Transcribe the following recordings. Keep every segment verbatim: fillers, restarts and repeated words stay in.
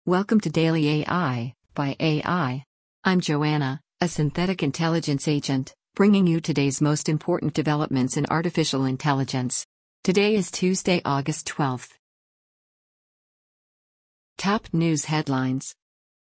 Welcome to Daily A I, by A I. I'm Joanna, a synthetic intelligence agent, bringing you today's most important developments in artificial intelligence. Today is Tuesday, August twelfth. Top news headlines.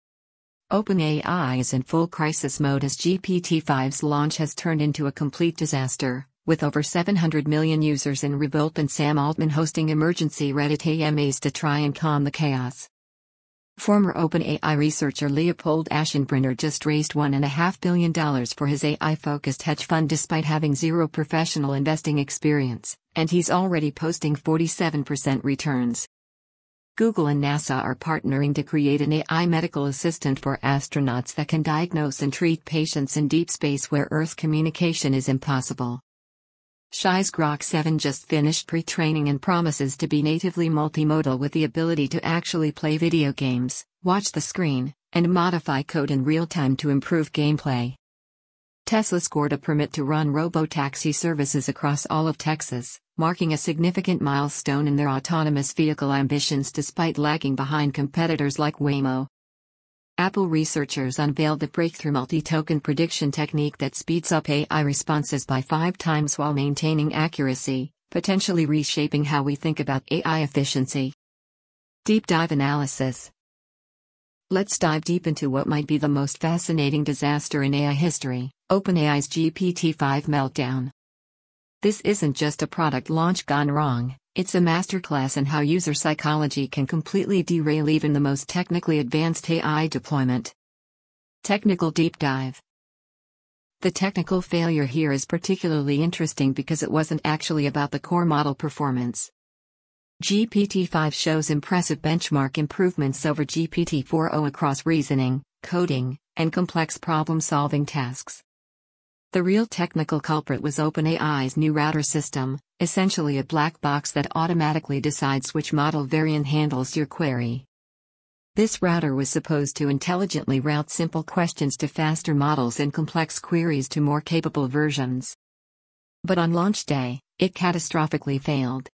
OpenAI is in full crisis mode as G P T five's launch has turned into a complete disaster, with over seven hundred million users in revolt and Sam Altman hosting emergency Reddit A M As to try and calm the chaos. Former OpenAI researcher Leopold Aschenbrenner just raised one point five billion dollars for his A I-focused hedge fund despite having zero professional investing experience, and he's already posting forty-seven percent returns. Google and NASA are partnering to create an A I medical assistant for astronauts that can diagnose and treat patients in deep space where Earth communication is impossible. Shy's Grok seven just finished pre-training and promises to be natively multimodal with the ability to actually play video games, watch the screen, and modify code in real time to improve gameplay. Tesla scored a permit to run robo-taxi services across all of Texas, marking a significant milestone in their autonomous vehicle ambitions despite lagging behind competitors like Waymo. Apple researchers unveiled the breakthrough multi-token prediction technique that speeds up A I responses by five times while maintaining accuracy, potentially reshaping how we think about A I efficiency. Deep dive analysis. Let's dive deep into what might be the most fascinating disaster in A I history, OpenAI's G P T five meltdown. This isn't just a product launch gone wrong. It's a masterclass in how user psychology can completely derail even the most technically advanced A I deployment. Technical deep dive. The technical failure here is particularly interesting because it wasn't actually about the core model performance. G P T five shows impressive benchmark improvements over G P T four o across reasoning, coding, and complex problem-solving tasks. The real technical culprit was OpenAI's new router system, essentially a black box that automatically decides which model variant handles your query. This router was supposed to intelligently route simple questions to faster models and complex queries to more capable versions. But on launch day, it catastrophically failed.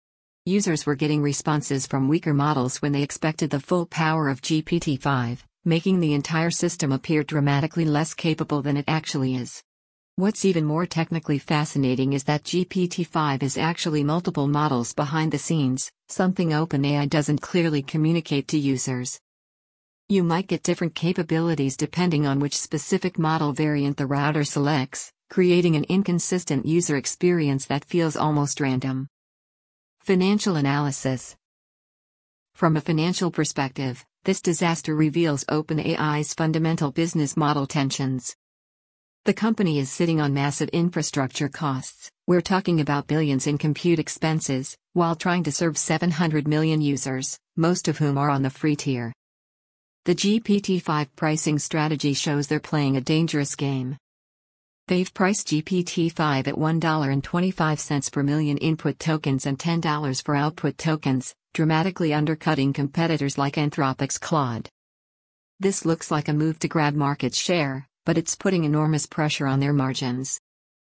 Users were getting responses from weaker models when they expected the full power of G P T five, making the entire system appear dramatically less capable than it actually is. What's even more technically fascinating is that G P T five is actually multiple models behind the scenes, something OpenAI doesn't clearly communicate to users. You might get different capabilities depending on which specific model variant the router selects, creating an inconsistent user experience that feels almost random. Financial analysis. From a financial perspective, this disaster reveals OpenAI's fundamental business model tensions. The company is sitting on massive infrastructure costs, we're talking about billions in compute expenses, while trying to serve seven hundred million users, most of whom are on the free tier. The G P T five pricing strategy shows they're playing a dangerous game. They've priced G P T five at one dollar and twenty-five cents per million input tokens and ten dollars for output tokens, dramatically undercutting competitors like Anthropic's Claude. This looks like a move to grab market share, but it's putting enormous pressure on their margins.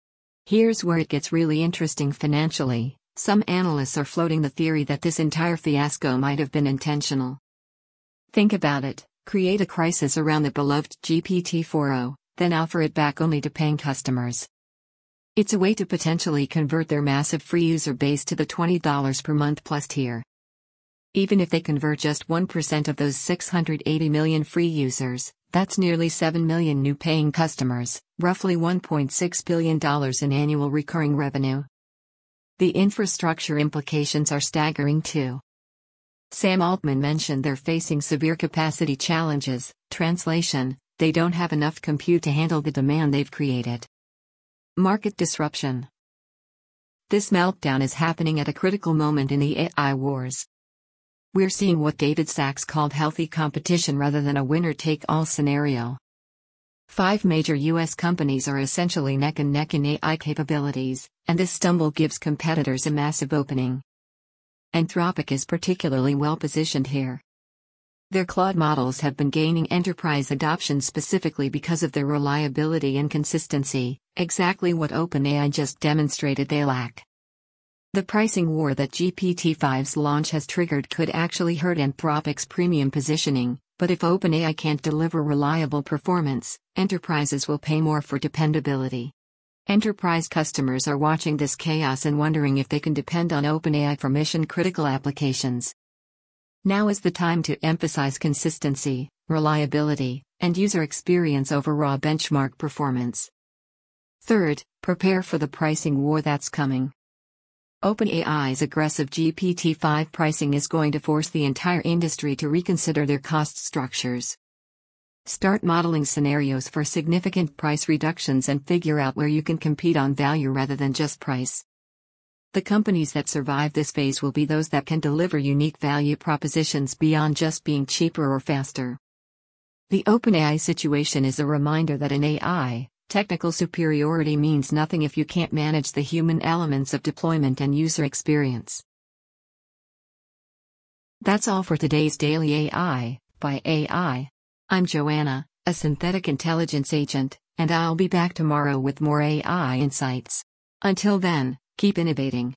Here's where it gets really interesting financially. Some analysts are floating the theory that this entire fiasco might have been intentional. Think about it, create a crisis around the beloved G P T four o, then offer it back only to paying customers. It's a way to potentially convert their massive free user base to the twenty dollars per month plus tier. Even if they convert just one percent of those six hundred eighty million free users, that's nearly seven million new paying customers, roughly one point six billion dollars in annual recurring revenue. The infrastructure implications are staggering too. Sam Altman mentioned they're facing severe capacity challenges. Translation: they don't have enough compute to handle the demand they've created. Market disruption. This meltdown is happening at a critical moment in the A I wars. We're seeing what David Sacks called healthy competition rather than a winner-take-all scenario. Five major U S companies are essentially neck and neck in A I capabilities, and this stumble gives competitors a massive opening. Anthropic is particularly well-positioned here. Their Claude models have been gaining enterprise adoption specifically because of their reliability and consistency, exactly what OpenAI just demonstrated they lack. The pricing war that G P T five's launch has triggered could actually hurt Anthropic's premium positioning, but if OpenAI can't deliver reliable performance, enterprises will pay more for dependability. Enterprise customers are watching this chaos and wondering if they can depend on OpenAI for mission-critical applications. Now is the time to emphasize consistency, reliability, and user experience over raw benchmark performance. Third, prepare for the pricing war that's coming. OpenAI's aggressive G P T five pricing is going to force the entire industry to reconsider their cost structures. Start modeling scenarios for significant price reductions and figure out where you can compete on value rather than just price. The companies that survive this phase will be those that can deliver unique value propositions beyond just being cheaper or faster. The OpenAI situation is a reminder that in A I, technical superiority means nothing if you can't manage the human elements of deployment and user experience. That's all for today's Daily A I by A I. I'm Joanna, a synthetic intelligence agent, and I'll be back tomorrow with more A I insights. Until then, keep innovating.